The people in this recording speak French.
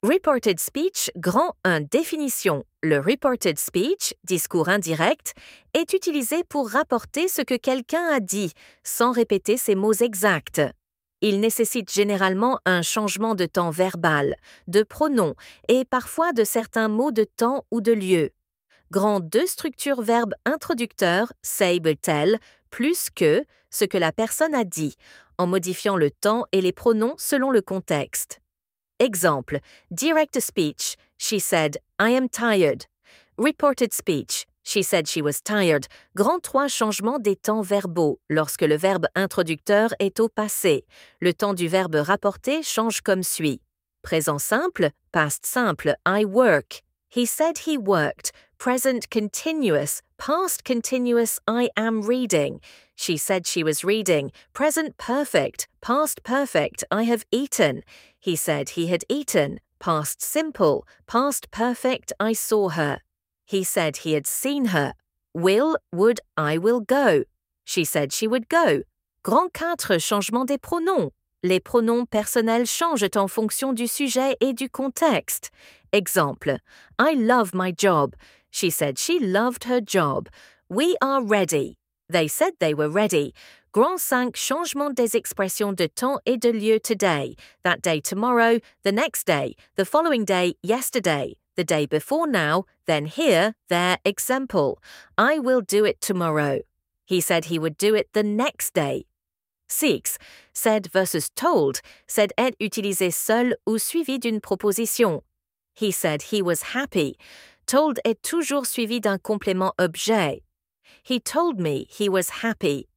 Reported speech, grand 1 définition. Le reported speech, discours indirect, est utilisé pour rapporter ce que quelqu'un a dit, sans répéter ses mots exacts. Il nécessite généralement un changement de temps verbal, de pronom et parfois de certains mots de temps ou de lieu. Grand 2 structure verbe introducteur, say be tell, plus que ce que la personne a dit, en modifiant le temps et les pronoms selon le contexte. Exemple, direct speech, she said, I am tired. Reported speech, she said she was tired. Grand 3 changement des temps verbaux, lorsque le verbe introducteur est au passé. Le temps du verbe rapporté change comme suit. Présent simple, past simple, I work. He said he worked. Present continuous, past continuous, I am reading. She said she was reading. Present perfect, past perfect, I have eaten. He said he had eaten. Past simple, past perfect, I saw her. He said he had seen her. Will, would, I will go. She said she would go. Grand 4 changement des pronoms. Les pronoms personnels changent en fonction du sujet et du contexte. Exemple, I love my job. She said she loved her job. We are ready. They said they were ready. Grand 5 changement des expressions de temps et de lieu today, that day tomorrow, the next day, the following day yesterday, the day before now, then here, there, example. I will do it tomorrow. He said he would do it the next day. 6. Said versus told. Said est utilisé seul ou suivi d'une proposition. He said he was happy. Told est toujours suivi d'un complément objet. He told me he was happy.